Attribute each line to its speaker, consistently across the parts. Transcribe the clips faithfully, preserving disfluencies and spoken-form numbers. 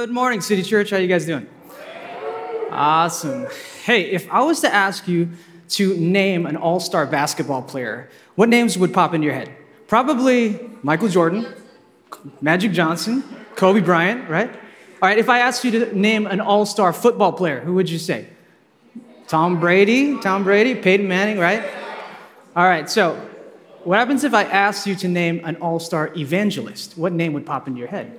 Speaker 1: Good morning, City Church. How you guys doing? Awesome. Hey, if I was to ask you to name an all-star basketball player, what names would pop into your head? Probably Michael Jordan, Magic Johnson, Kobe Bryant, right? All right, if I asked you to name an all-star football player, who would you say? Tom Brady, Tom Brady, Peyton Manning, right? All right, so what happens if I asked you to name an all-star evangelist? What name would pop into your head?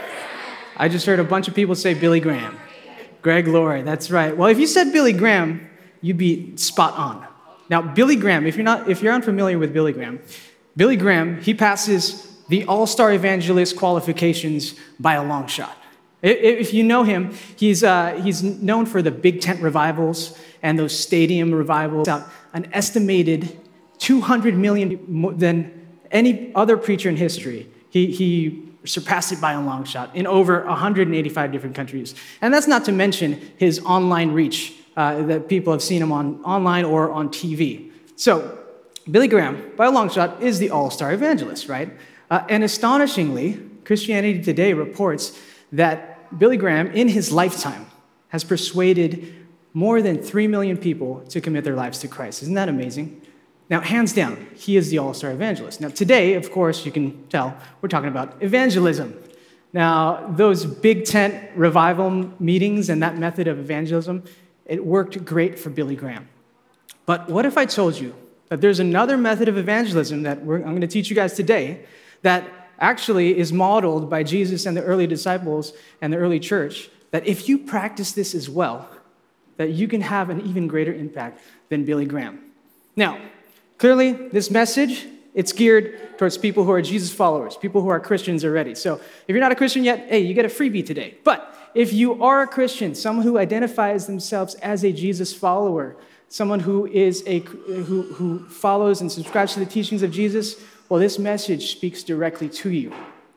Speaker 1: I just heard a bunch of people say Billy Graham. Greg Laurie, that's right. Well, if you said Billy Graham, you'd be spot on. Now, Billy Graham, if you're not, if you're unfamiliar with Billy Graham, Billy Graham, he passes the all-star evangelist qualifications by a long shot. If you know him, he's uh, he's known for the big tent revivals and those stadium revivals. An estimated two hundred million more than any other preacher in history. He he. surpassed it by a long shot in over one hundred eighty-five different countries. And that's not to mention his online reach uh, that people have seen him on online or on T V. So Billy Graham, by a long shot, is the all-star evangelist, right? Uh, and astonishingly, Christianity Today reports that Billy Graham, in his lifetime, has persuaded more than three million people to commit their lives to Christ. Isn't that amazing? Now, hands down, he is the all-star evangelist. Now, today, of course, you can tell, we're talking about evangelism. Now, those big tent revival meetings and that method of evangelism, it worked great for Billy Graham. But what if I told you that there's another method of evangelism that we're, I'm going to teach you guys today that actually is modeled by Jesus and the early disciples and the early church, that if you practice this as well, that you can have an even greater impact than Billy Graham. Now, clearly, this message, it's geared towards people who are Jesus followers, people who are Christians already. So if you're not a Christian yet, hey, you get a freebie today. But if you are a Christian, someone who identifies themselves as a Jesus follower, someone who is a who, who follows and subscribes to the teachings of Jesus, well, this message speaks directly to you.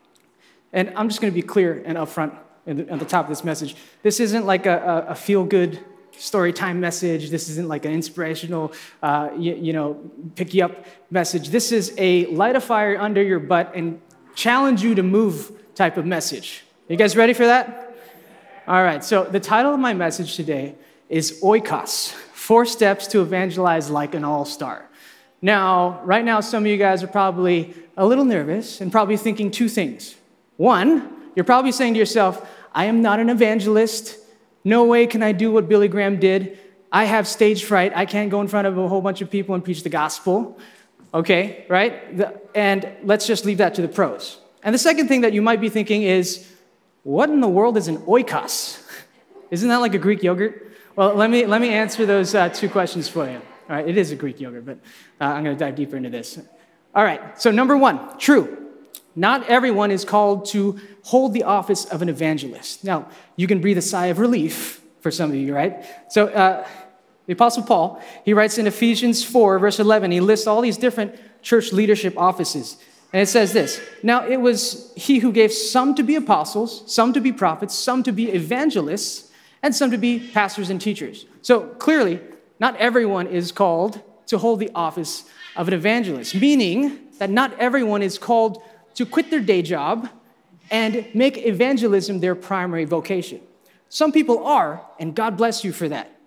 Speaker 1: And I'm just going to be clear and upfront at the, at the top of this message. This isn't like a, a, a feel-good story time message. This isn't like an inspirational, uh, you, you know, pick you up message. This is a light a fire under your butt and challenge you to move type of message. You guys ready for that? All right, so the title of my message today is Oikos, Four Steps to Evangelize Like an All-Star. Now, right now, some of you guys are probably a little nervous and probably thinking two things. One, you're probably saying to yourself, I am not an evangelist. No way can I do what Billy Graham did. I have stage fright. I can't go in front of a whole bunch of people and preach the gospel. Okay, right? The, and let's just leave that to the pros. And the second thing that you might be thinking is, what in the world is an oikos? Isn't that like a Greek yogurt? Well, let me let me answer those uh, two questions for you. All right, it is a Greek yogurt, but uh, I'm going to dive deeper into this. All right, so number one, true. Not everyone is called to hold the office of an evangelist. Now, you can breathe a sigh of relief for some of you, right? So uh, the Apostle Paul, he writes in Ephesians four, verse eleven, he lists all these different church leadership offices. And it says this, now it was he who gave some to be apostles, some to be prophets, some to be evangelists, and some to be pastors and teachers. So clearly, not everyone is called to hold the office of an evangelist, meaning that not everyone is called to quit their day job and make evangelism their primary vocation. Some people are, and God bless you for that.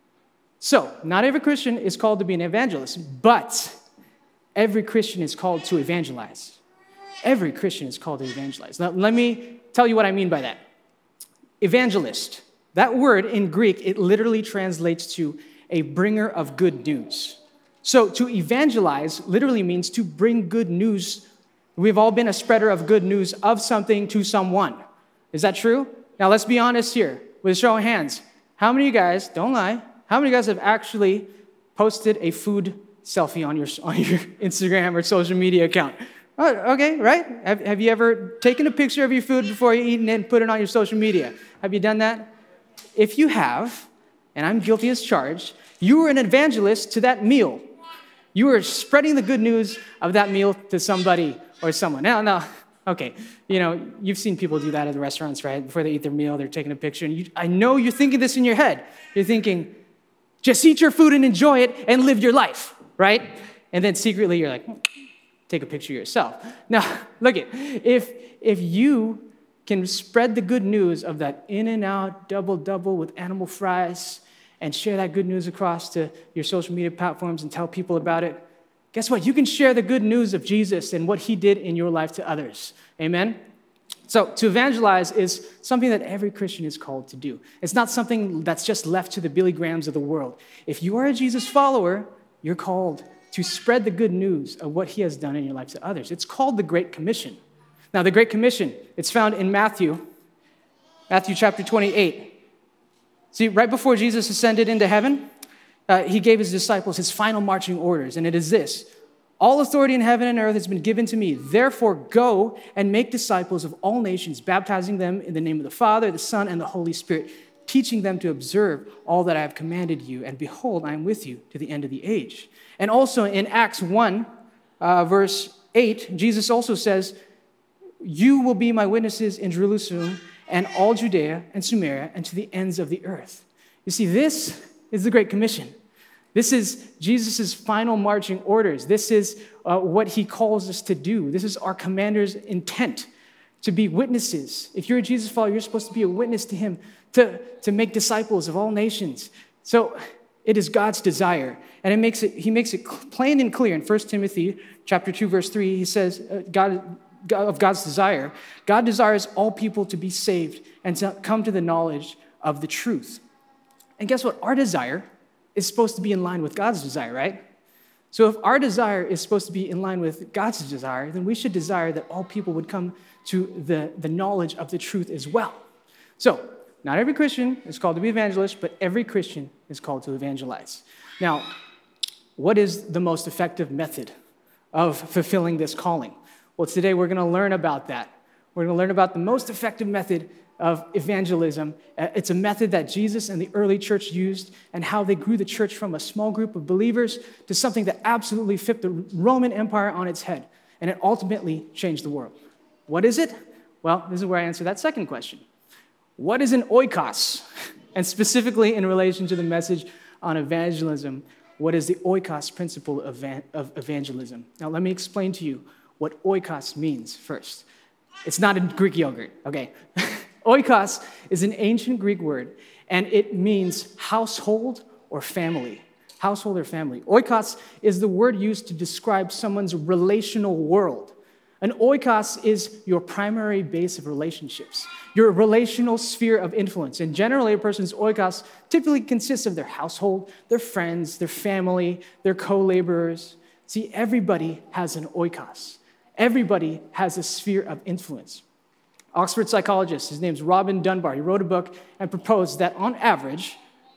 Speaker 1: So, not every Christian is called to be an evangelist, but every Christian is called to evangelize. Every Christian is called to evangelize. Now, let me tell you what I mean by that. Evangelist, that word in Greek, it literally translates to a bringer of good news. So, to evangelize literally means to bring good news. We've all been a spreader of good news of something to someone. Is that true? Now, let's be honest here with a show of hands. How many of you guys, don't lie, how many of you guys have actually posted a food selfie on your on your Instagram or social media account? Oh, okay, right? Have, have you ever taken a picture of your food before you eat it and put it on your social media? Have you done that? If you have, and I'm guilty as charged, you were an evangelist to that meal. You were spreading the good news of that meal to somebody or someone. Now, now, okay, you know, you've seen people do that at the restaurants, right? Before they eat their meal, they're taking a picture. And you, I know you're thinking this in your head. You're thinking, just eat your food and enjoy it and live your life, right? And then secretly you're like, take a picture yourself. Now, look it. If if you can spread the good news of that In-N-Out double-double with animal fries and share that good news across to your social media platforms and tell people about it, guess what? You can share the good news of Jesus and what he did in your life to others. Amen? So to evangelize is something that every Christian is called to do. It's not something that's just left to the Billy Grahams of the world. If you are a Jesus follower, you're called to spread the good news of what he has done in your life to others. It's called the Great Commission. Now, the Great Commission, it's found in Matthew, Matthew chapter twenty-eight. See, right before Jesus ascended into heaven, uh, he gave his disciples his final marching orders, and it is this: all authority in heaven and earth has been given to me. Therefore, go and make disciples of all nations, baptizing them in the name of the Father, the Son, and the Holy Spirit, teaching them to observe all that I have commanded you. And behold, I am with you to the end of the age. And also in Acts one, uh, verse eight, Jesus also says, you will be my witnesses in Jerusalem and all Judea and Samaria and to the ends of the earth. You see, this is the Great Commission. This is Jesus' final marching orders. This is uh, what he calls us to do. This is our commander's intent, to be witnesses. If you're a Jesus follower, you're supposed to be a witness to him, to, to make disciples of all nations. So it is God's desire. And it makes it, he makes it plain and clear in First Timothy chapter two, verse three. He says, uh, God, God, of God's desire, God desires all people to be saved and to come to the knowledge of the truth. And guess what? Our desire is supposed to be in line with God's desire, right? So if our desire is supposed to be in line with God's desire, then we should desire that all people would come to the, the knowledge of the truth as well. So not every Christian is called to be evangelist, but every Christian is called to evangelize. Now, what is the most effective method of fulfilling this calling? Well, today we're going to learn about that. We're going to learn about the most effective method of evangelism. It's a method that Jesus and the early church used, and how they grew the church from a small group of believers to something that absolutely flipped the Roman Empire on its head, and it ultimately changed the world. What is it? Well, this is where I answer that second question. What is an oikos? And specifically in relation to the message on evangelism, what is the oikos principle of evangelism? Now, let me explain to you what oikos means first. It's not in Greek yogurt, okay? Oikos is an ancient Greek word, and it means household or family. Household or family. Oikos is the word used to describe someone's relational world. An oikos is your primary base of relationships, your relational sphere of influence. And generally, a person's oikos typically consists of their household, their friends, their family, their co-laborers. See, everybody has an oikos. Everybody has a sphere of influence. Oxford psychologist, his name's Robin Dunbar, he wrote a book and proposed that on average,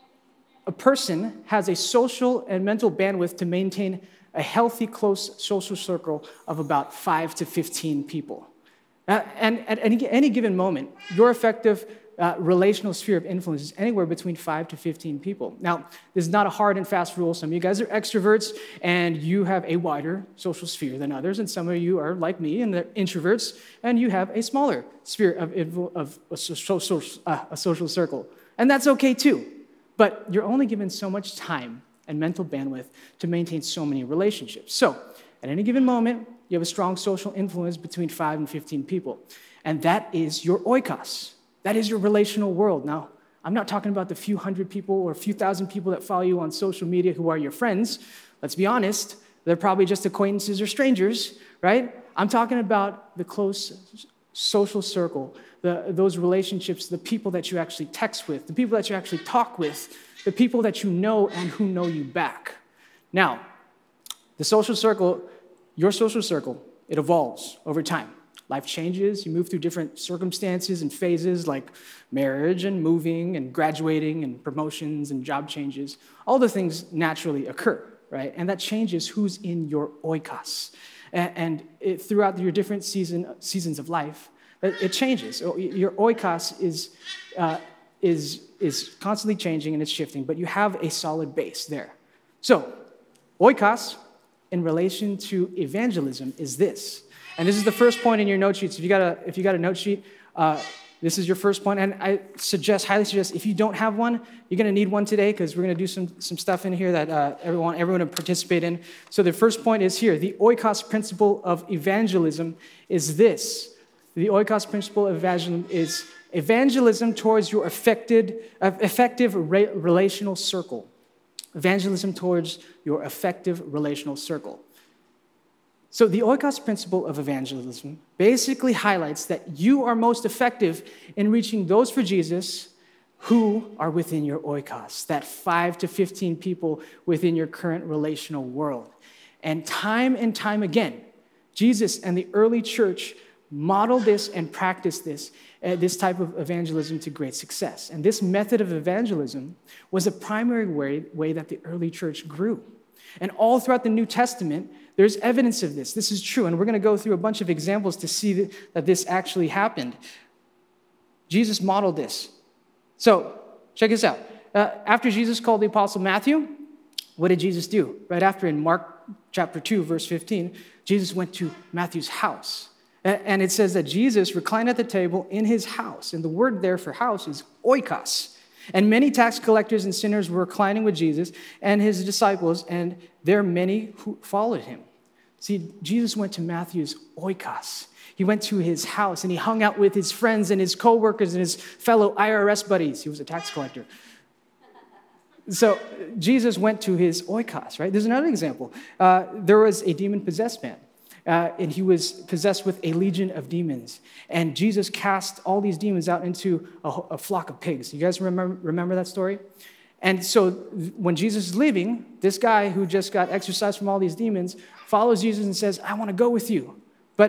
Speaker 1: a person has a social and mental bandwidth to maintain a healthy, close social circle of about five to fifteen people. Uh, and at any, any given moment, your effective uh, relational sphere of influence is anywhere between five to fifteen people. Now, this is not a hard and fast rule. Some of you guys are extroverts, and you have a wider social sphere than others, and some of you are like me, and they're introverts, and you have a smaller sphere of, of a, social, uh, a social circle. And that's okay, too. But you're only given so much time and mental bandwidth to maintain so many relationships. So, at any given moment, you have a strong social influence between five and fifteen people. And that is your oikos. That is your relational world. Now, I'm not talking about the few hundred people or a few thousand people that follow you on social media who are your friends. Let's be honest, they're probably just acquaintances or strangers, right? I'm talking about the close social circle, the, those relationships, the people that you actually text with, the people that you actually talk with, the people that you know and who know you back. Now, the social circle, your social circle, it evolves over time. Life changes, you move through different circumstances and phases like marriage and moving and graduating and promotions and job changes. All the things naturally occur, right? And that changes who's in your oikos. And it, throughout your different season, seasons of life, it changes. Your oikos is, uh, is, is constantly changing and it's shifting, but you have a solid base there. So, oikos in relation to evangelism is this. And this is the first point in your note sheets. If you got a, if you got a note sheet, uh, this is your first point. And I suggest, highly suggest, if you don't have one, you're going to need one today because we're going to do some, some stuff in here that uh, everyone, everyone will participate in. So the first point is here. The oikos principle of evangelism is this. The oikos principle of evangelism is evangelism towards your affected, uh, effective re- relational circle. Evangelism towards your effective relational circle. So the oikos principle of evangelism basically highlights that you are most effective in reaching those for Jesus who are within your oikos, that five to fifteen people within your current relational world. And time and time again, Jesus and the early church modeled this and practiced this, uh, this type of evangelism to great success. And this method of evangelism was a primary way, way that the early church grew. And all throughout the New Testament, there's evidence of this. This is true, and we're going to go through a bunch of examples to see that, that this actually happened. Jesus modeled this. So, check this out. Uh, after Jesus called the apostle Matthew, what did Jesus do? Right after, in Mark chapter two, verse fifteen, Jesus went to Matthew's house. And it says that Jesus reclined at the table in his house. And the word there for house is oikos. And many tax collectors and sinners were reclining with Jesus and his disciples, and there are many who followed him. See, Jesus went to Matthew's oikos. He went to his house, and he hung out with his friends and his co-workers and his fellow I R S buddies. He was a tax collector. So Jesus went to his oikos, right? There's another example. Uh, there was a demon-possessed man. Uh, and he was possessed with a legion of demons. And Jesus cast all these demons out into a, a flock of pigs. You guys remember, remember that story? And so when Jesus is leaving, this guy who just got exorcised from all these demons follows Jesus and says, I want to go with you. But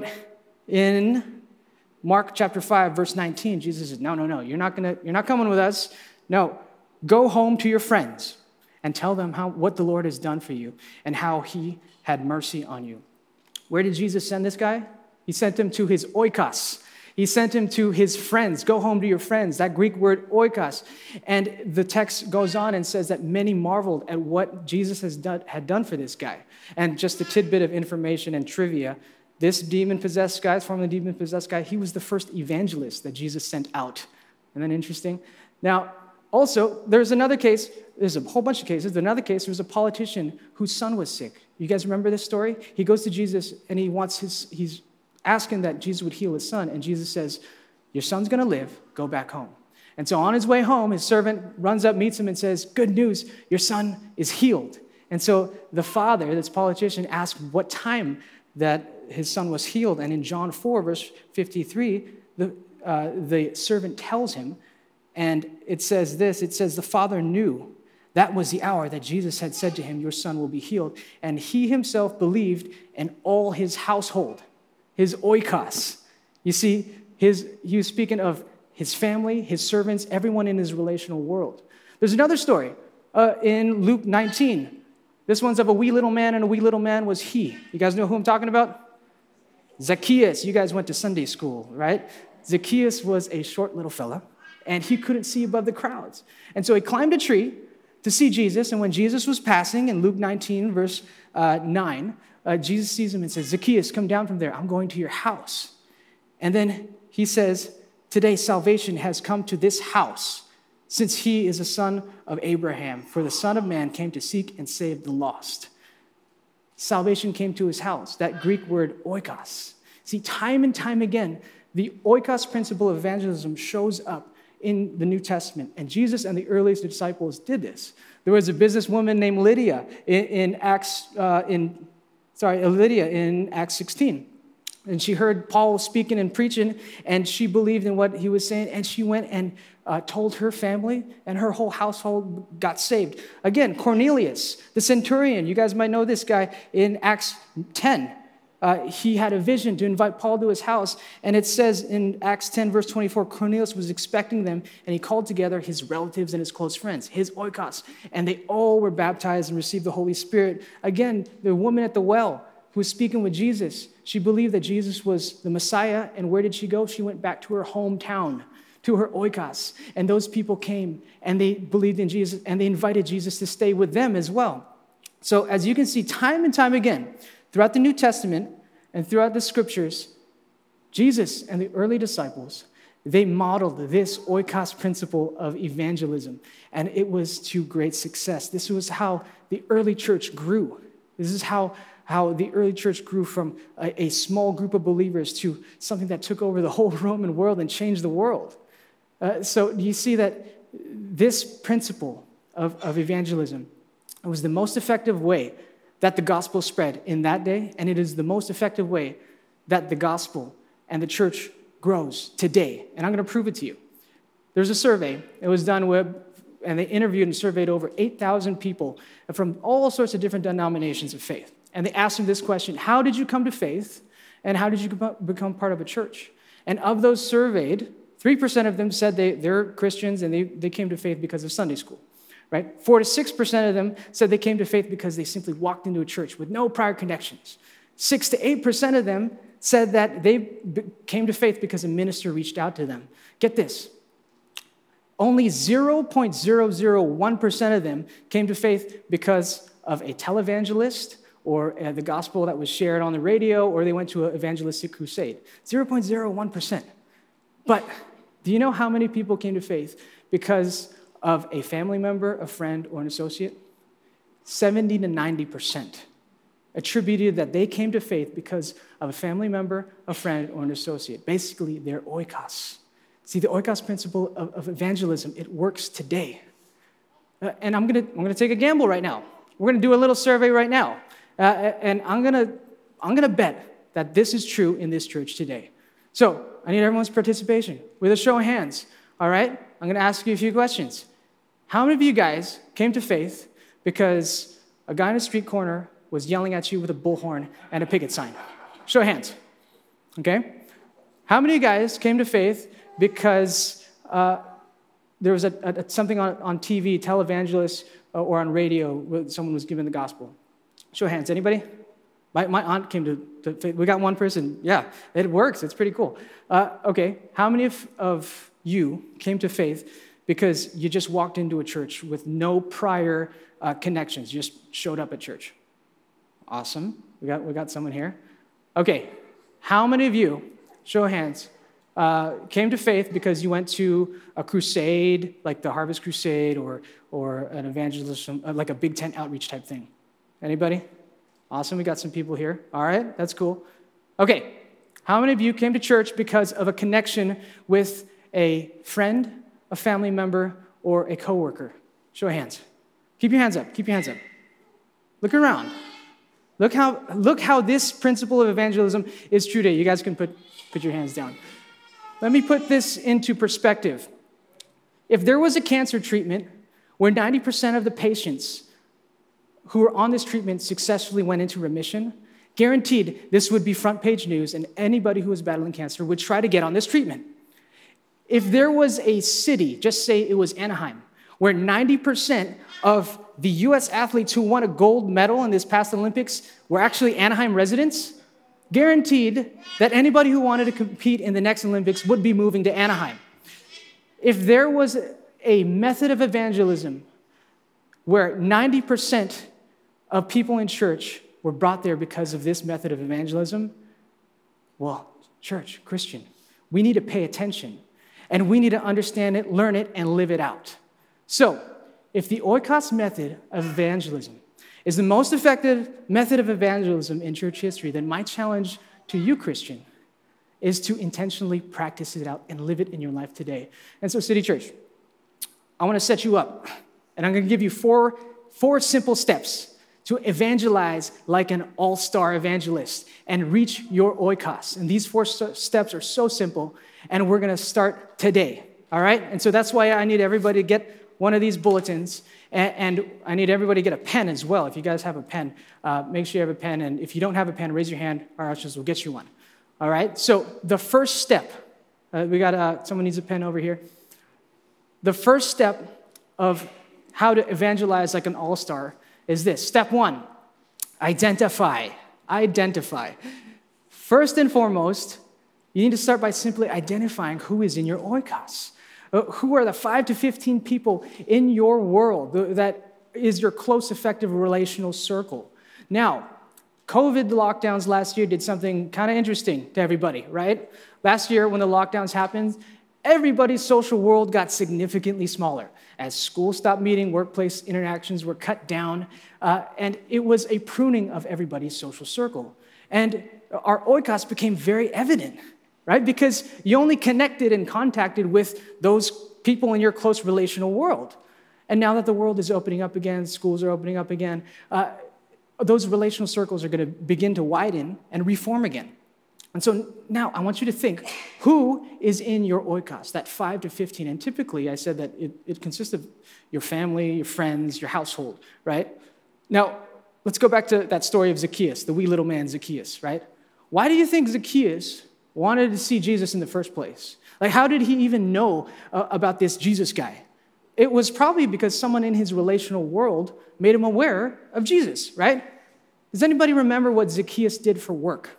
Speaker 1: in Mark chapter five, verse nineteen, Jesus says, no, no, no, you're not gonna, you're not coming with us. No, go home to your friends and tell them how what the Lord has done for you and how he had mercy on you. Where did Jesus send this guy? He sent him to his oikos. He sent him to his friends. Go home to your friends. That Greek word oikos. And the text goes on and says that many marveled at what Jesus has done, had done for this guy. And just a tidbit of information and trivia, this demon-possessed guy, formerly demon-possessed guy, he was the first evangelist that Jesus sent out. Isn't that interesting? Now, also, there's another case. There's a whole bunch of cases. There's another case. There was a politician whose son was sick. You guys remember this story? He goes to Jesus and he wants his, he's asking that Jesus would heal his son. And Jesus says, your son's going to live. Go back home. And so on his way home, his servant runs up, meets him and says, good news, your son is healed. And so the father, this politician, asked what time that his son was healed. And in John four, verse fifty-three, the, uh, the servant tells him, and it says this, it says the father knew that was the hour that Jesus had said to him, your son will be healed. And he himself believed, and all his household, his oikos. You see, his, he was speaking of his family, his servants, everyone in his relational world. There's another story uh, in Luke nineteen. This one's of a wee little man, and a wee little man was he. You guys know who I'm talking about? Zacchaeus. You guys went to Sunday school, right? Zacchaeus was a short little fella, and he couldn't see above the crowds. And so he climbed a tree to see Jesus, and when Jesus was passing in Luke nineteen, verse uh, nine, uh, Jesus sees him and says, Zacchaeus, come down from there. I'm going to your house. And then he says, today salvation has come to this house, since he is a son of Abraham. For the Son of Man came to seek and save the lost. Salvation came to his house, that Greek word oikos. See, time and time again, the oikos principle of evangelism shows up in the New Testament. And Jesus and the earliest disciples did this. There was a businesswoman named Lydia in, in Acts, uh, in sorry, Lydia in Acts sixteen. And she heard Paul speaking and preaching, and she believed in what he was saying, and she went and uh, told her family, and her whole household got saved. Again, Cornelius, the centurion, you guys might know this guy in Acts ten. Uh, he had a vision to invite Paul to his house, and it says in Acts ten, verse twenty-four, Cornelius was expecting them, and he called together his relatives and his close friends, his oikos, and they all were baptized and received the Holy Spirit. Again, the woman at the well who was speaking with Jesus, she believed that Jesus was the Messiah, and where did she go? She went back to her hometown, to her oikos, and those people came, and they believed in Jesus, and they invited Jesus to stay with them as well. So as you can see, time and time again, throughout the New Testament and throughout the scriptures, Jesus and the early disciples, they modeled this oikos principle of evangelism, and it was to great success. This was how the early church grew. This is how how the early church grew from a, a small group of believers to something that took over the whole Roman world and changed the world. Uh, so you see that this principle of, of evangelism was the most effective way that the gospel spread in that day, and it is the most effective way that the gospel and the church grows today. And I'm going to prove it to you. There's a survey. It was done with, and they interviewed and surveyed over eight thousand people from all sorts of different denominations of faith. And they asked them this question: how did you come to faith, and how did you become part of a church? And of those surveyed, three percent of them said they, they're Christians and they, they came to faith because of Sunday school. Right? Four to six percent of them said they came to faith because they simply walked into a church with no prior connections. Six to eight percent of them said that they came to faith because a minister reached out to them. Get this. Only zero point zero zero one percent of them came to faith because of a televangelist or uh, the gospel that was shared on the radio, or they went to an evangelistic crusade. zero point zero one percent. But do you know how many people came to faith because of a family member, a friend, or an associate? seventy to ninety percent attributed that they came to faith because of a family member, a friend, or an associate. Basically, their oikos. See, the oikos principle of, of evangelism, it works today. Uh, and I'm gonna, I'm gonna take a gamble right now. We're gonna do a little survey right now. Uh, and I'm gonna, I'm gonna bet that this is true in this church today. So, I need everyone's participation with a show of hands, all right? I'm gonna ask you a few questions. How many of you guys came to faith because a guy in a street corner was yelling at you with a bullhorn and a picket sign? Show of hands, okay? How many of you guys came to faith because uh, there was a, a, something on, on T V, televangelist, uh, or on radio where someone was given the gospel? Show of hands, anybody? My, my aunt came to, to faith. We got one person. Yeah, it works. It's pretty cool. Uh, okay, how many of, of you came to faith because you just walked into a church with no prior uh, connections, you just showed up at church? Awesome. We got, we got someone here. Okay, how many of you, show of hands, uh, came to faith because you went to a crusade, like the Harvest Crusade, or, or an evangelism, like a Big Tent outreach type thing? Anybody? Awesome, we got some people here. All right, that's cool. Okay, how many of you came to church because of a connection with a friend, a family member, or a coworker? Show of hands. Keep your hands up, keep your hands up. Look around. Look how, look how this principle of evangelism is true today. You guys can put, put your hands down. Let me put this into perspective. If there was a cancer treatment where ninety percent of the patients who were on this treatment successfully went into remission, guaranteed this would be front page news, and anybody who was battling cancer would try to get on this treatment. If there was a city, just say it was Anaheim, where ninety percent of the U S athletes who won a gold medal in this past Olympics were actually Anaheim residents, guaranteed that anybody who wanted to compete in the next Olympics would be moving to Anaheim. If there was a method of evangelism where ninety percent of people in church were brought there because of this method of evangelism, well, church, Christian, we need to pay attention, and we need to understand it, learn it, and live it out. So, if the oikos method of evangelism is the most effective method of evangelism in church history, then my challenge to you, Christian, is to intentionally practice it out and live it in your life today. And so, City Church, I want to set you up, and I'm going to give you four, four simple steps to evangelize like an all-star evangelist and reach your oikos. And these four steps are so simple, and we're going to start today, all right? And so that's why I need everybody to get one of these bulletins, and, and I need everybody to get a pen as well. If you guys have a pen, uh, make sure you have a pen, and if you don't have a pen, raise your hand, our ushers will get you one, all right? So the first step, uh, we got, uh, someone needs a pen over here. The first step of how to evangelize like an all-star is this. Step one, identify. Identify. First and foremost, you need to start by simply identifying who is in your oikos. Uh, who are the five to fifteen people in your world that is your close, effective relational circle? Now, COVID lockdowns last year did something kind of interesting to everybody, right? Last year when the lockdowns happened, everybody's social world got significantly smaller as schools stopped meeting, workplace interactions were cut down, uh, and it was a pruning of everybody's social circle. And our oikos became very evident, right? Because you only connected and contacted with those people in your close relational world. And now that the world is opening up again, schools are opening up again, uh, those relational circles are going to begin to widen and reform again. And so now I want you to think, who is in your oikos, that five to fifteen? And typically, I said that it, it consists of your family, your friends, your household, right? Now, let's go back to that story of Zacchaeus, the wee little man Zacchaeus, right? Why do you think Zacchaeus wanted to see Jesus in the first place? Like, how did he even know uh, about this Jesus guy? It was probably because someone in his relational world made him aware of Jesus, right? Does anybody remember what Zacchaeus did for work?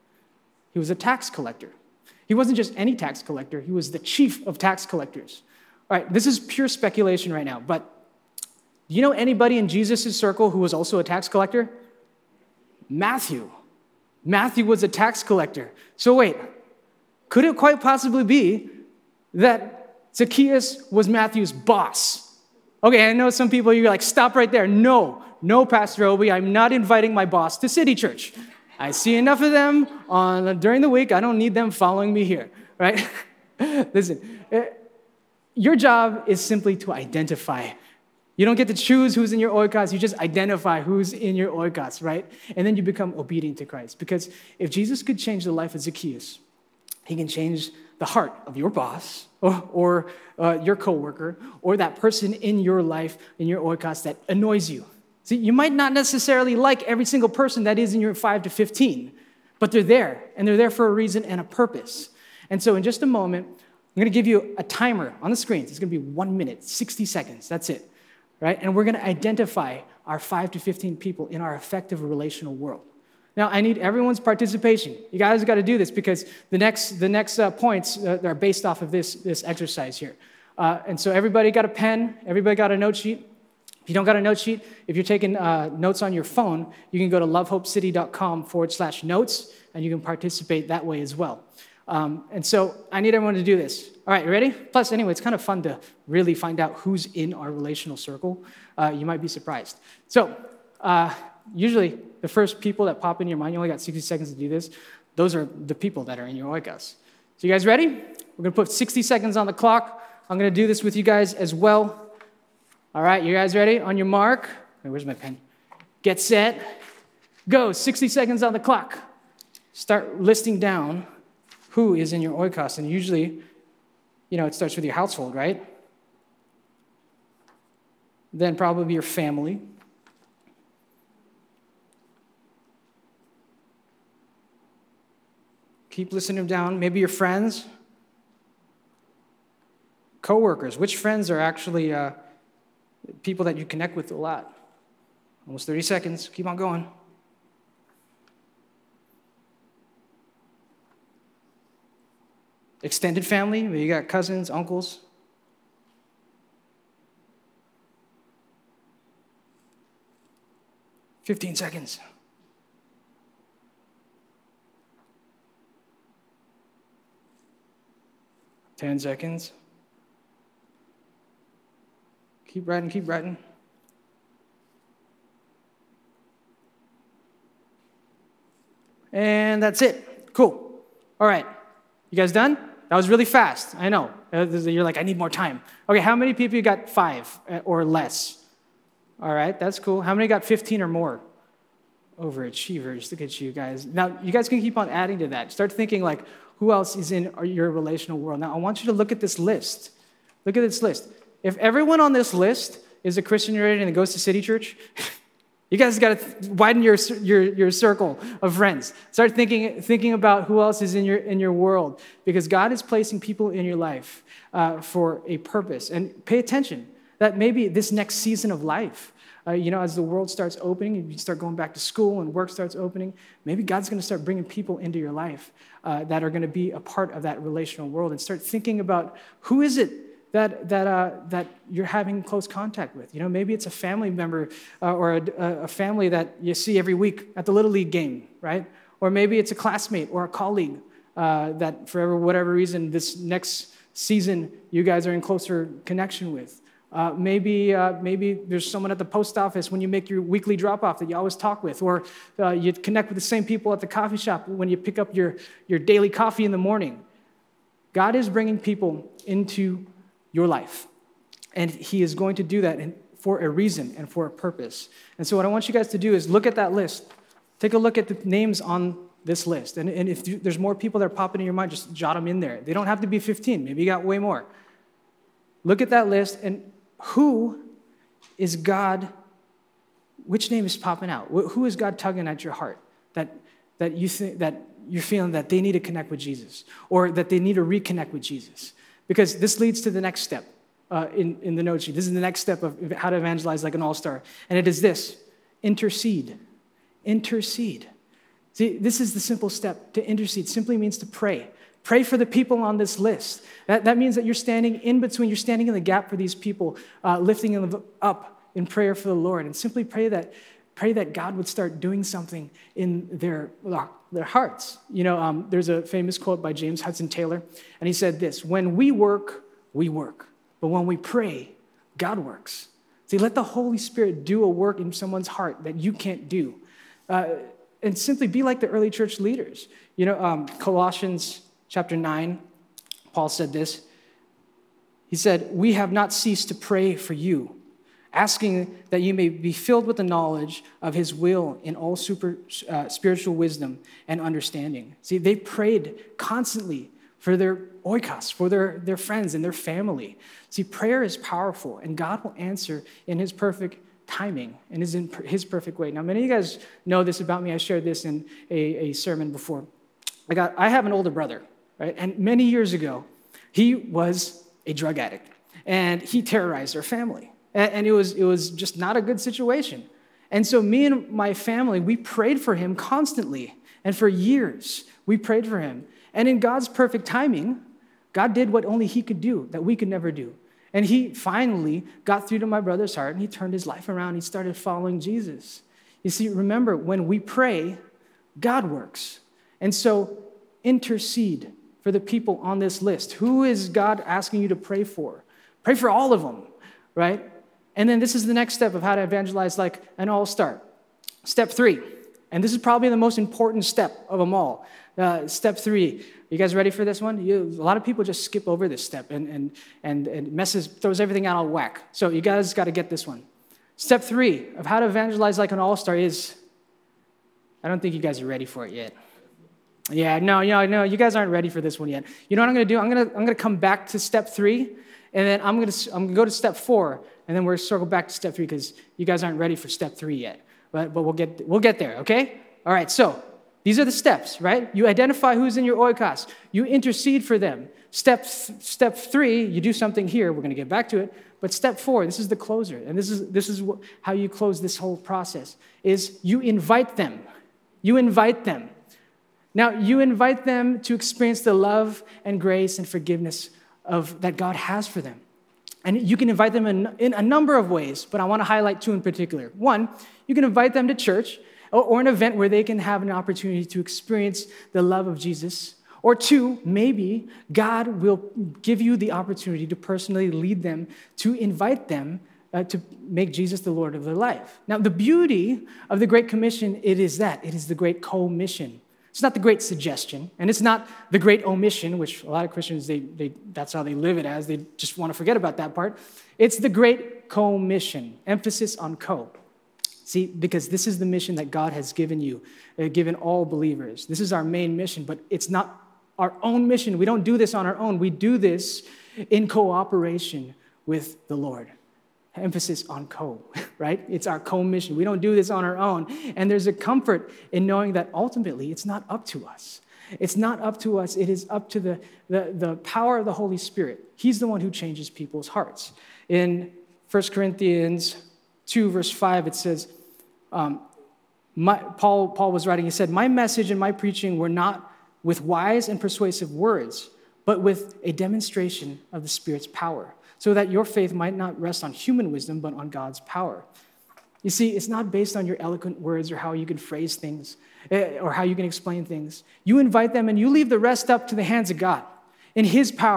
Speaker 1: He was a tax collector. He wasn't just any tax collector. He was the chief of tax collectors. All right, this is pure speculation right now, but do you know anybody in Jesus' circle who was also a tax collector? Matthew. Matthew was a tax collector. So wait, could it quite possibly be that Zacchaeus was Matthew's boss? Okay, I know some people, you're like, stop right there. No, no, Pastor Obi, I'm not inviting my boss to City Church. I see enough of them on during the week. I don't need them following me here, right? Listen, your job is simply to identify. You don't get to choose who's in your oikos. You just identify who's in your oikos, right? And then you become obedient to Christ. Because if Jesus could change the life of Zacchaeus, he can change the heart of your boss or, or uh, your coworker or that person in your life, in your oikos that annoys you. See, you might not necessarily like every single person that is in your five to fifteen, but they're there, and they're there for a reason and a purpose. And so in just a moment, I'm going to give you a timer on the screens. It's going to be one minute, sixty seconds. That's it, right? And we're going to identify our five to fifteen people in our effective relational world. Now, I need everyone's participation. You guys got to do this because the next the next uh, points uh, are based off of this, this exercise here. Uh, and so everybody got a pen. Everybody got a note sheet. If you don't got a note sheet, if you're taking uh, notes on your phone, you can go to lovehopecity.com forward slash notes, and you can participate that way as well. Um, and so I need everyone to do this. All right, you ready? Plus, anyway, it's kind of fun to really find out who's in our relational circle. Uh, you might be surprised. So uh, usually the first people that pop in your mind, you only got sixty seconds to do this, those are the people that are in your oikos. So you guys ready? We're going to put sixty seconds on the clock. I'm going to do this with you guys as well. All right, you guys ready? On your mark. Wait, where's my pen? Get set. Go. sixty seconds on the clock. Start listing down who is in your oikos. And usually, you know, it starts with your household, right? Then probably your family. Keep listing them down. Maybe your friends. Coworkers. Which friends are actually uh, people that you connect with a lot? Almost thirty seconds. Keep on going. Extended family. You got cousins, uncles. fifteen seconds. ten seconds. Keep writing, keep writing. And that's it. Cool. All right. You guys done? That was really fast. I know. You're like, I need more time. Okay, how many people you got five or less? All right, that's cool. How many got fifteen or more? Overachievers. Look at you guys. Now, you guys can keep on adding to that. Start thinking like, who else is in your relational world? Now, I want you to look at this list. Look at this list. If everyone on this list is a Christian already and goes to City Church, you guys got to widen your, your, your circle of friends. Start thinking, thinking about who else is in your, in your world, because God is placing people in your life uh, for a purpose. And pay attention that maybe this next season of life, uh, you know, as the world starts opening, you start going back to school and work starts opening, maybe God's going to start bringing people into your life uh, that are going to be a part of that relational world, and start thinking about who is it that that uh, that you're having close contact with. You know, maybe it's a family member uh, or a, a family that you see every week at the Little League game, right? Or maybe it's a classmate or a colleague uh, that for whatever reason this next season you guys are in closer connection with. Uh, maybe uh, maybe there's someone at the post office when you make your weekly drop-off that you always talk with, or uh, you connect with the same people at the coffee shop when you pick up your, your daily coffee in the morning. God is bringing people into your life, and he is going to do that in, for a reason and for a purpose. And so what I want you guys to do is look at that list. Take a look at the names on this list, and, and if there's more people that are popping in your mind, just jot them in there. They don't have to be fifteen. Maybe you got way more. Look at that list, and who is God, which name is popping out? Who is God tugging at your heart that, that, you think, that you're feeling that they need to connect with Jesus, or that they need to reconnect with Jesus? Because this leads to the next step uh, in, in the note sheet. This is the next step of how to evangelize like an all-star. And it is this: intercede. Intercede. See, this is the simple step. To intercede simply means to pray. Pray for the people on this list. That, that means that you're standing in between, you're standing in the gap for these people, uh, lifting them up in prayer for the Lord. And simply pray that pray that God would start doing something in their, their hearts. You know, um, there's a famous quote by James Hudson Taylor, and he said this: when we work, we work. But when we pray, God works. See, let the Holy Spirit do a work in someone's heart that you can't do. Uh, and simply be like the early church leaders. You know, um, Colossians chapter nine, Paul said this. He said, "We have not ceased to pray for you, asking that you may be filled with the knowledge of his will in all super uh, spiritual wisdom and understanding." See, they prayed constantly for their oikos, for their, their friends and their family. See, prayer is powerful, and God will answer in his perfect timing and is in his perfect way. Now, many of you guys know this about me. I shared this in a, a sermon before. I got I have an older brother, right? And many years ago, he was a drug addict, and he terrorized our family. And, and it was it was just not a good situation. And so me and my family, we prayed for him constantly. And for years, we prayed for him. And in God's perfect timing, God did what only he could do, that we could never do. And he finally got through to my brother's heart, and he turned his life around. He started following Jesus. You see, remember, when we pray, God works. And so intercede for the people on this list. Who is God asking you to pray for? Pray for all of them, right? And then this is the next step of how to evangelize like an all-star. Step three, and this is probably the most important step of them all. Uh, step three. You guys ready for this one? You, a lot of people just skip over this step and and and, and messes, throws everything out of whack. So you guys got to get this one. Step three of how to evangelize like an all-star is, I don't think you guys are ready for it yet. Yeah, no, you know, no, you guys aren't ready for this one yet. You know what I'm going to do? I'm going to I'm going to come back to step three, and then I'm going to I'm going to go to step four, and then we're going to circle back to step three because you guys aren't ready for step three yet. But but we'll get we'll get there. Okay. All right. So these are the steps, right? You identify who's in your oikos. You intercede for them. Step, step three, you do something here. We're going to get back to it. But step four, this is the closer. And this is, this is how you close this whole process, is you invite them. You invite them. Now, you invite them to experience the love and grace and forgiveness of that God has for them. And you can invite them in, in a number of ways, but I want to highlight two in particular. One, you can invite them to church, or an event where they can have an opportunity to experience the love of Jesus. Or two, maybe God will give you the opportunity to personally lead them, to invite them uh, to make Jesus the Lord of their life. Now, the beauty of the Great Commission, it is that. It is the Great Commission. It's not the Great Suggestion, and it's not the Great Omission, which a lot of Christians, they, they that's how they live it as. They just want to forget about that part. It's the Great Commission, emphasis on co. See, because this is the mission that God has given you, uh, given all believers. This is our main mission, but it's not our own mission. We don't do this on our own. We do this in cooperation with the Lord. Emphasis on co, right? It's our co-mission. We don't do this on our own. And there's a comfort in knowing that ultimately it's not up to us. It's not up to us. It is up to the, the, the power of the Holy Spirit. He's the one who changes people's hearts. In First Corinthians two, verse five, it says, um, my, Paul, Paul was writing, he said, "My message and my preaching were not with wise and persuasive words, but with a demonstration of the Spirit's power, so that your faith might not rest on human wisdom, but on God's power." You see, it's not based on your eloquent words or how you can phrase things or how you can explain things. You invite them and you leave the rest up to the hands of God. In his power,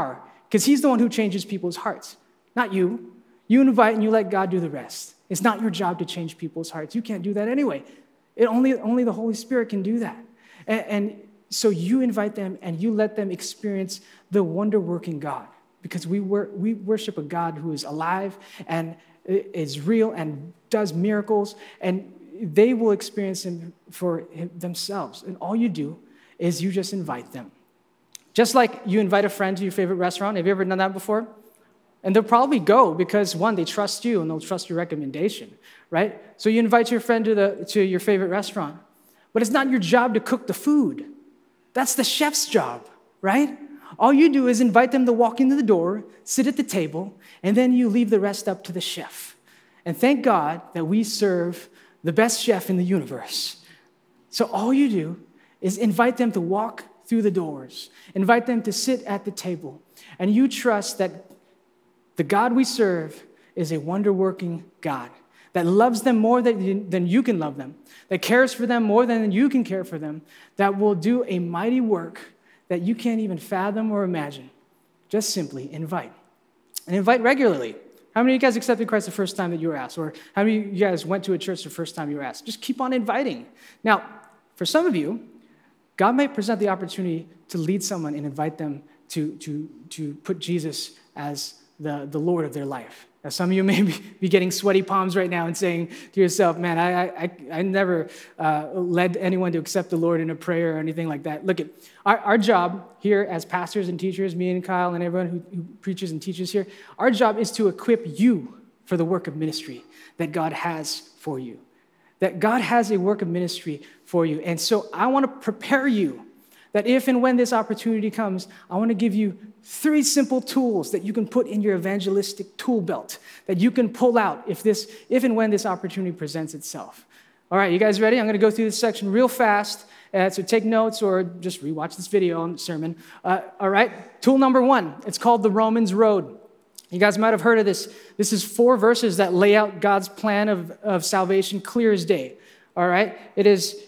Speaker 1: because he's the one who changes people's hearts, not you. You invite and you let God do the rest. It's not your job to change people's hearts. You can't do that anyway. It only, only the Holy Spirit can do that. And, and so you invite them and you let them experience the wonder-working God, because we, wor- we worship a God who is alive and is real and does miracles, and they will experience him for themselves. And all you do is you just invite them. Just like you invite a friend to your favorite restaurant. Have you ever done that before? And they'll probably go because, one, they trust you and they'll trust your recommendation, right? So you invite your friend to the to your favorite restaurant. But it's not your job to cook the food. That's the chef's job, right? All you do is invite them to walk into the door, sit at the table, and then you leave the rest up to the chef. And thank God that we serve the best chef in the universe. So all you do is invite them to walk through the doors, invite them to sit at the table, and you trust that the God we serve is a wonder-working God that loves them more than you, than you can love them, that cares for them more than you can care for them, that will do a mighty work that you can't even fathom or imagine. Just simply invite. And invite regularly. How many of you guys accepted Christ the first time that you were asked? Or how many of you guys went to a church the first time you were asked? Just keep on inviting. Now, for some of you, God might present the opportunity to lead someone and invite them to, to, to put Jesus as the, the Lord of their life. Now, some of you may be getting sweaty palms right now and saying to yourself, man, I I, I never uh, led anyone to accept the Lord in a prayer or anything like that. Look, at our, our job here as pastors and teachers, me and Kyle and everyone who, who preaches and teaches here, our job is to equip you for the work of ministry that God has for you. That God has a work of ministry for you. And so I want to prepare you that if and when this opportunity comes, I want to give you three simple tools that you can put in your evangelistic tool belt that you can pull out if this, if and when this opportunity presents itself. All right, you guys ready? I'm going to go through this section real fast, uh, so take notes or just rewatch this video on the sermon. Uh, all right, tool number one, it's called the Romans Road. You guys might have heard of this. This is four verses that lay out God's plan of, of salvation clear as day. All right, it is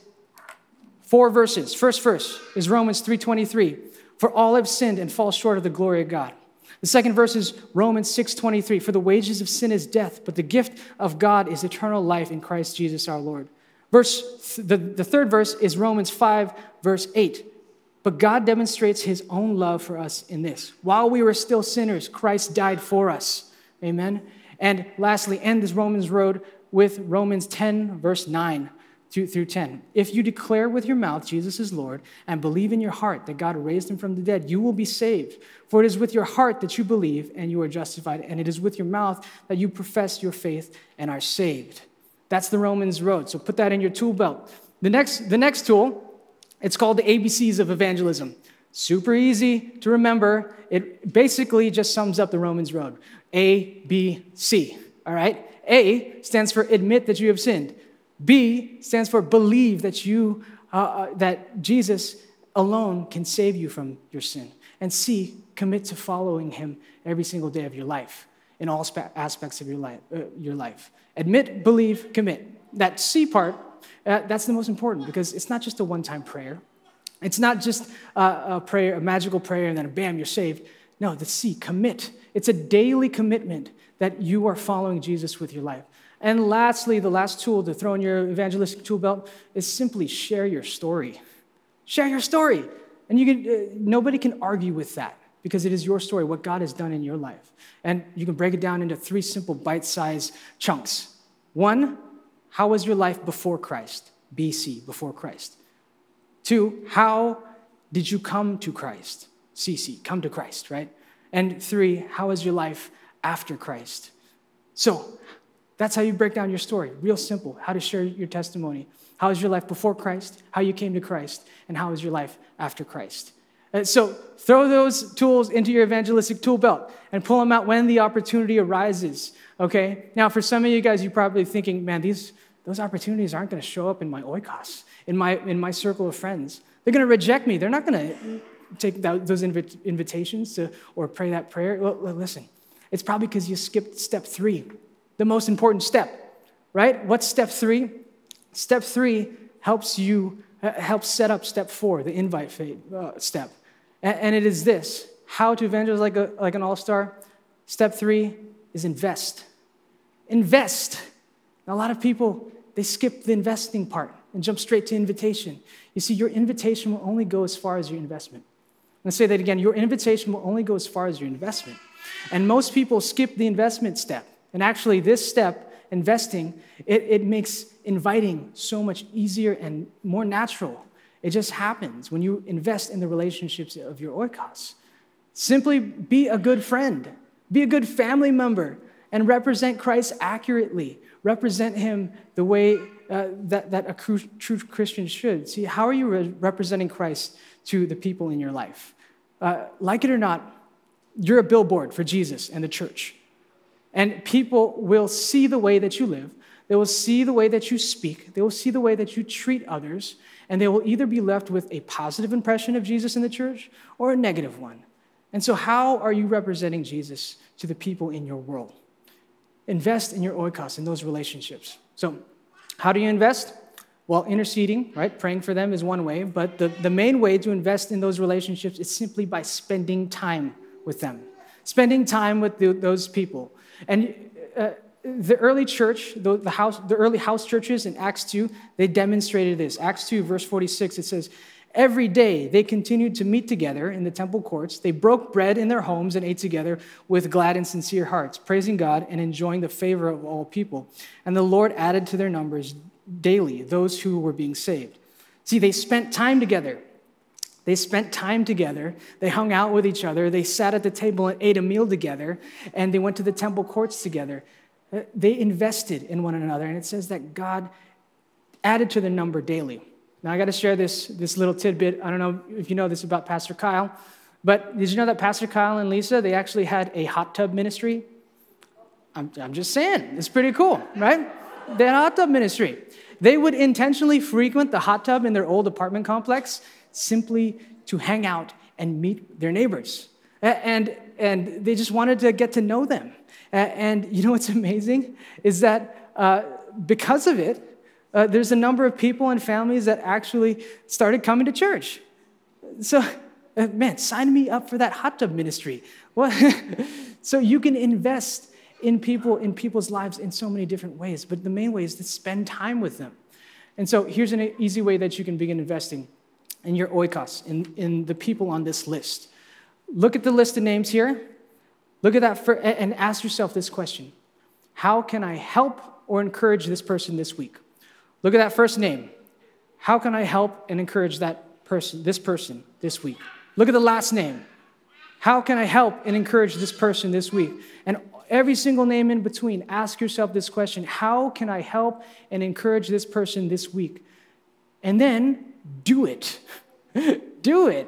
Speaker 1: four verses. First verse is Romans three twenty-three. For all have sinned and fall short of the glory of God. The second verse is Romans six twenty-three. For the wages of sin is death, but the gift of God is eternal life in Christ Jesus our Lord. Verse the, the third verse is Romans five, verse eight. But God demonstrates his own love for us in this. While we were still sinners, Christ died for us. Amen. And lastly, end this Romans road with Romans ten, verse nine. two through ten. If you declare with your mouth Jesus is Lord and believe in your heart that God raised him from the dead, you will be saved. For it is with your heart that you believe and you are justified, and it is with your mouth that you profess your faith and are saved. That's the Romans road. So put that in your tool belt. The next, the next tool, it's called the A B Cs of evangelism. Super easy to remember. It basically just sums up the Romans road. A, B, C. All right? A stands for admit that you have sinned. B stands for believe that you uh, that Jesus alone can save you from your sin. And C, commit to following him every single day of your life, in all spa- aspects of your life. Uh, your life. Admit, believe, commit. That C part, uh, that's the most important, because it's not just a one-time prayer. It's not just uh, a prayer, a magical prayer, and then bam, you're saved. No, the C, commit. It's a daily commitment that you are following Jesus with your life. And lastly, the last tool to throw in your evangelistic tool belt is simply share your story. Share your story. And you can, uh, nobody can argue with that, because it is your story, what God has done in your life. And you can break it down into three simple bite-sized chunks. One, how was your life before Christ? B C, before Christ. Two, how did you come to Christ? C C, come to Christ, right? And three, how is your life after Christ? So, that's how you break down your story. Real simple. How to share your testimony. How is your life before Christ? How you came to Christ? And how is your life after Christ? And so throw those tools into your evangelistic tool belt and pull them out when the opportunity arises. Okay? Now, for some of you guys, you're probably thinking, man, these those opportunities aren't going to show up in my oikos, in my in my circle of friends. They're going to reject me. They're not going to take that, those invi- invitations to or pray that prayer. Well, listen, it's probably because you skipped step three. The most important step, right? What's step three? Step three helps you, uh, helps set up step four, the invite phase, uh, step. And, and it is this. how to evangelize like, a, like an all-star. Step three is invest. Invest. Now, a lot of people, they skip the investing part and jump straight to invitation. You see, your invitation will only go as far as your investment. Let's say that again. Your invitation will only go as far as your investment. And most people skip the investment step. And actually, this step, investing, it, it makes inviting so much easier and more natural. It just happens when you invest in the relationships of your oikos. Simply be a good friend. Be a good family member and represent Christ accurately. Represent him the way uh, that, that a true, true Christian should. See, how are you re- representing Christ to the people in your life? Uh, like it or not, you're a billboard for Jesus and the church. And people will see the way that you live. They will see the way that you speak. They will see the way that you treat others. And they will either be left with a positive impression of Jesus in the church or a negative one. And so how are you representing Jesus to the people in your world? Invest in your oikos, in those relationships. So how do you invest? Well, interceding, right? Praying for them is one way. But the, the main way to invest in those relationships is simply by spending time with them. Spending time with the, those people. And uh, the early church, the, the, house, the early house churches in Acts two, they demonstrated this. Acts two, verse forty-six, it says, every day they continued to meet together in the temple courts. They broke bread in their homes and ate together with glad and sincere hearts, praising God and enjoying the favor of all people. And the Lord added to their numbers daily those who were being saved. See, they spent time together. They spent time together. They hung out with each other. They sat at the table and ate a meal together. And they went to the temple courts together. They invested in one another. And it says that God added to their number daily. Now, I got to share this, this little tidbit. I don't know if you know this about Pastor Kyle, but did you know that Pastor Kyle and Lisa, they actually had a hot tub ministry? I'm, I'm just saying. It's pretty cool, right? They had a hot tub ministry. They would intentionally frequent the hot tub in their old apartment complex simply to hang out and meet their neighbors. And, and they just wanted to get to know them. And you know what's amazing? Is that uh, because of it, Uh, there's a number of people and families that actually started coming to church. So, uh, man, sign me up for that hot tub ministry. Well, so you can invest in people, in people's lives in so many different ways. But the main way is to spend time with them. And so here's an easy way that you can begin investing in your oikos, in, in the people on this list. Look at the list of names here. Look at that for, and ask yourself this question. How can I help or encourage this person this week? Look at that first name. How can I help and encourage that person, this person this week? Look at the last name. How can I help and encourage this person this week? And every single name in between, ask yourself this question. How can I help and encourage this person this week? And then do it. Do it.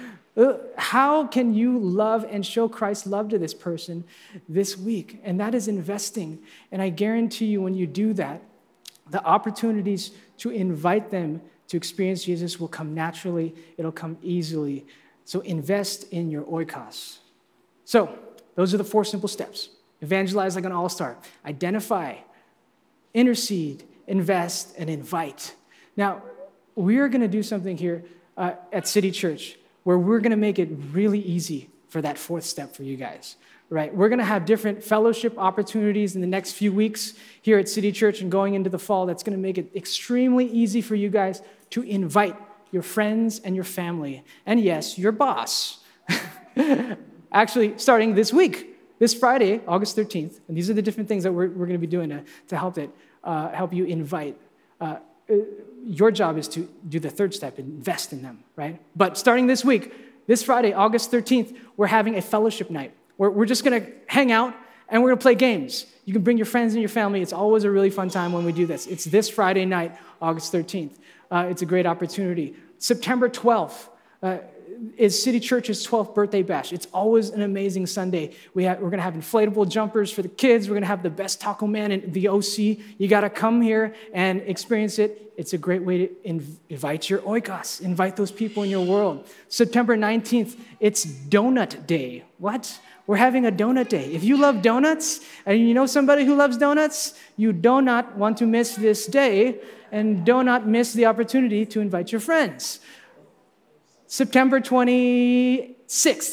Speaker 1: How can you love and show Christ's love to this person this week? And that is investing. And I guarantee you when you do that, the opportunities to invite them to experience Jesus will come naturally. It'll come easily. So invest in your oikos. So those are the four simple steps. Evangelize like an all-star. Identify, intercede, invest, and invite. Now, we're going to do something here uh, at City Church where we're going to make it really easy for that fourth step for you guys. Right, we're going to have different fellowship opportunities in the next few weeks here at City Church and going into the fall. That's going to make it extremely easy for you guys to invite your friends and your family. And yes, your boss. Actually, starting this week, this Friday, August thirteenth, and these are the different things that we're, we're going to be doing to, to help it, uh, help you invite. Uh, your job is to do the third step, invest in them, right? But starting this week, this Friday, August thirteenth, we're having a fellowship night. We're just going to hang out, and we're going to play games. You can bring your friends and your family. It's always a really fun time when we do this. It's this Friday night, August thirteenth. Uh, it's a great opportunity. September twelfth uh, is City Church's twelfth birthday bash. It's always an amazing Sunday. We have, we're going to have inflatable jumpers for the kids. We're going to have the best taco man in the O C. You got to come here and experience it. It's a great way to inv- invite your oikos. Invite those people in your world. September nineteenth, it's Donut Day. What? We're having a donut day. If you love donuts and you know somebody who loves donuts, you do not want to miss this day and do not miss the opportunity to invite your friends. September twenty-sixth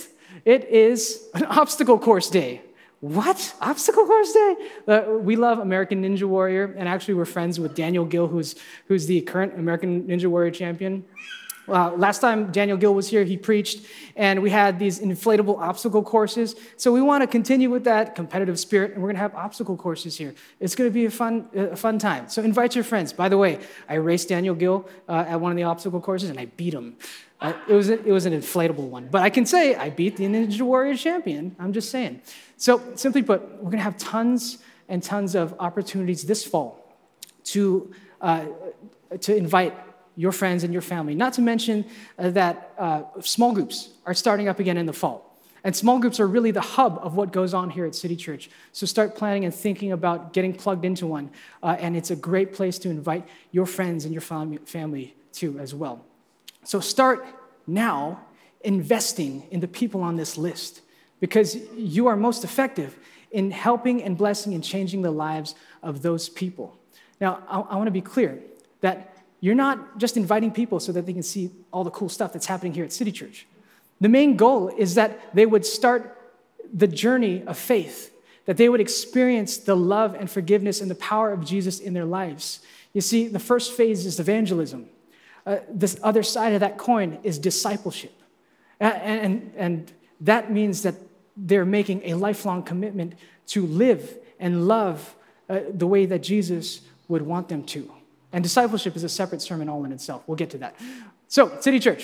Speaker 1: It is an obstacle course day. What? Obstacle course day? Uh, we love American Ninja Warrior, and actually we're friends with Daniel Gill, who's, who's the current American Ninja Warrior champion. Uh, last time Daniel Gill was here, he preached, and we had these inflatable obstacle courses. So we want to continue with that competitive spirit, and we're going to have obstacle courses here. It's going to be a fun, a fun time. So invite your friends. By the way, I raced Daniel Gill uh, at one of the obstacle courses, and I beat him. Uh, it was a, it was an inflatable one, but I can say I beat the Ninja Warrior champion. I'm just saying. So simply put, we're going to have tons and tons of opportunities this fall to uh, to invite your friends and your family. Not to mention uh, that uh, small groups are starting up again in the fall. And small groups are really the hub of what goes on here at City Church. So start planning and thinking about getting plugged into one. Uh, and it's a great place to invite your friends and your fam- family to as well. So start now investing in the people on this list, because you are most effective in helping and blessing and changing the lives of those people. Now, I, I want to be clear that you're not just inviting people so that they can see all the cool stuff that's happening here at City Church. The main goal is that they would start the journey of faith, that they would experience the love and forgiveness and the power of Jesus in their lives. You see, the first phase is evangelism. Uh, this other side of that coin is discipleship. Uh, and, and that means that they're making a lifelong commitment to live and love uh, the way that Jesus would want them to. And discipleship is a separate sermon all in itself. We'll get to that. So, City Church,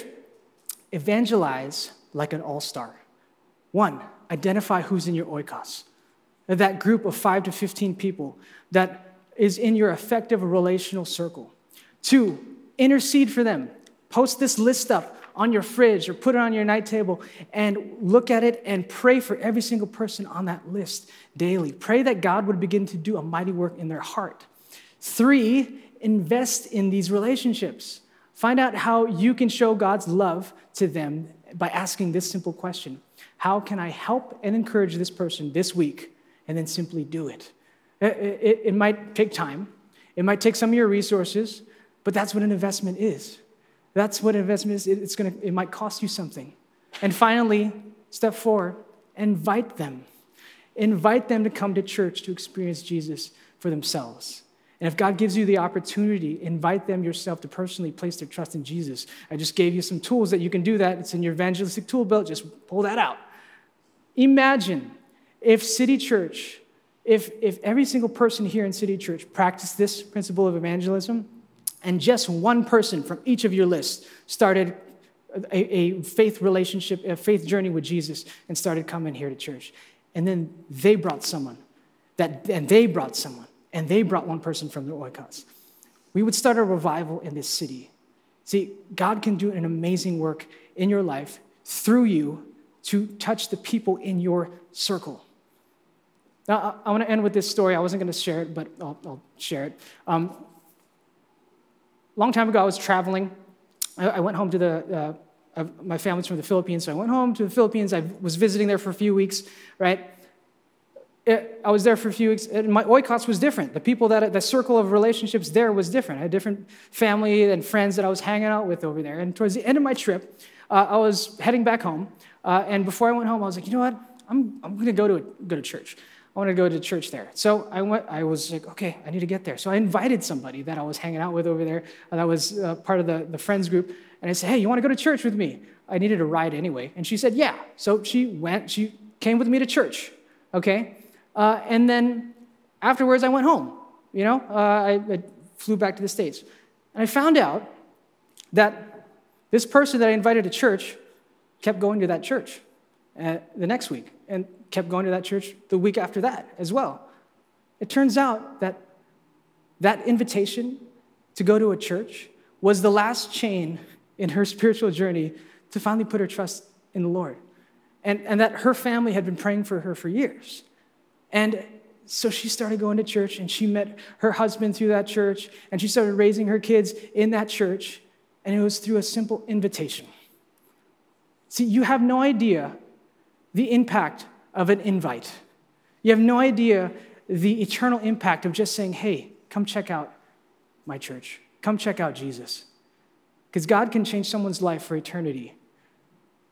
Speaker 1: evangelize like an all-star. One, identify who's in your oikos. That group of five to fifteen people that is in your effective relational circle. Two, intercede for them. Post this list up on your fridge or put it on your night table and look at it and pray for every single person on that list daily. Pray that God would begin to do a mighty work in their heart. Three, invest in these relationships. Find out how you can show God's love to them by asking this simple question: how can I help and encourage this person this week? And then simply do it. It, it. it might take time. It might take some of your resources, but that's what an investment is. That's what an investment is. It's gonna, it might cost you something. And finally, step four, invite them. Invite them to come to church to experience Jesus for themselves. And if God gives you the opportunity, invite them yourself to personally place their trust in Jesus. I just gave you some tools that you can do that. It's in your evangelistic tool belt. Just pull that out. Imagine if City Church, if, if every single person here in City Church practiced this principle of evangelism, and just one person from each of your lists started a, a faith relationship, a faith journey with Jesus, and started coming here to church. And then they brought someone, that, and they brought someone. And they brought one person from their oikos. We would start a revival in this city. See, God can do an amazing work in your life through you to touch the people in your circle. Now, I want to end with this story. I wasn't going to share it, but I'll, I'll share it. Um, a long time ago, I was traveling. I, I went home to the, uh, uh, my family's from the Philippines, so I went home to the Philippines. I was visiting there for a few weeks, right? It, I was there for a few weeks, and my oikos was different. The people that, the circle of relationships there was different. I had different family and friends that I was hanging out with over there. And towards the end of my trip, uh, I was heading back home. Uh, and before I went home, I was like, you know what? I'm, I'm going to go to a, go to church. I want to go to church there. So I went. I was like, okay, I need to get there. So I invited somebody that I was hanging out with over there, uh, that was uh, part of the, the friends group. And I said, hey, you want to go to church with me? I needed a ride anyway. And she said, yeah. So she went. She came with me to church. Okay. Uh, and then afterwards, I went home, you know, uh, I, I flew back to the States. And I found out that this person that I invited to church kept going to that church uh, the next week and kept going to that church the week after that as well. It turns out that that invitation to go to a church was the last chain in her spiritual journey to finally put her trust in the Lord. And, and that her family had been praying for her for years. And so she started going to church, and she met her husband through that church, and she started raising her kids in that church, and it was through a simple invitation. See, you have no idea the impact of an invite. You have no idea the eternal impact of just saying, hey, come check out my church. Come check out Jesus. Because God can change someone's life for eternity.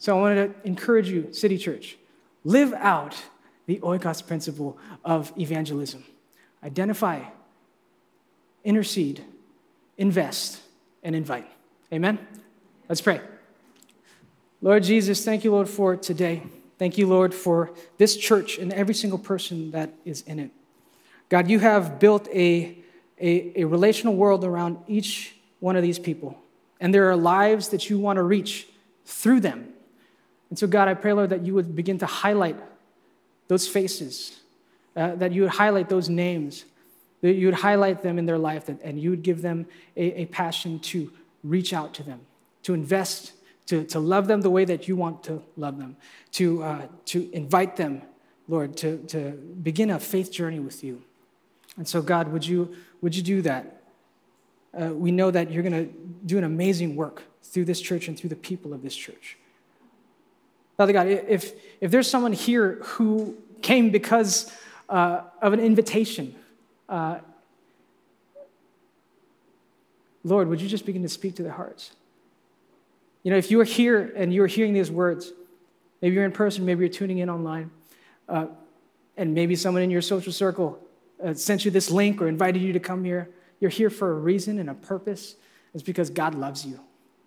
Speaker 1: So I wanted to encourage you, City Church, live out the oikos principle of evangelism. Identify, intercede, invest, and invite. Amen? Let's pray. Lord Jesus, thank you, Lord, for today. Thank you, Lord, for this church and every single person that is in it. God, you have built a, a, a relational world around each one of these people. And there are lives that you want to reach through them. And so, God, I pray, Lord, that you would begin to highlight those faces, uh, that you would highlight those names, that you would highlight them in their life, that, and you would give them a, a passion to reach out to them, to invest, to, to love them the way that you want to love them, to, uh, to invite them, Lord, to, to begin a faith journey with you. And so, God, would you, would you do that? Uh, we know that you're going to do an amazing work through this church and through the people of this church. Father God, if, if there's someone here who came because uh, of an invitation, uh, Lord, would you just begin to speak to their hearts? You know, if you are here and you are hearing these words, maybe you're in person, maybe you're tuning in online, uh, and maybe someone in your social circle uh, sent you this link or invited you to come here. You're here for a reason and a purpose. It's because God loves you.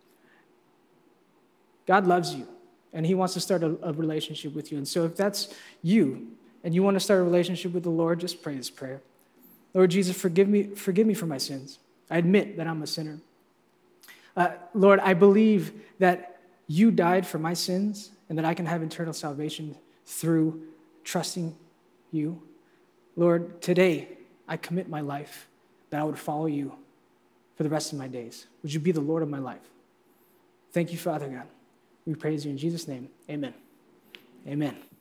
Speaker 1: God loves you. And he wants to start a, a relationship with you. And so if that's you and you want to start a relationship with the Lord, just pray this prayer. Lord Jesus, forgive me, forgive me for my sins. I admit that I'm a sinner. Uh, Lord, I believe that you died for my sins and that I can have eternal salvation through trusting you. Lord, today I commit my life that I would follow you for the rest of my days. Would you be the Lord of my life? Thank you, Father God. We praise you in Jesus' name. Amen. Amen.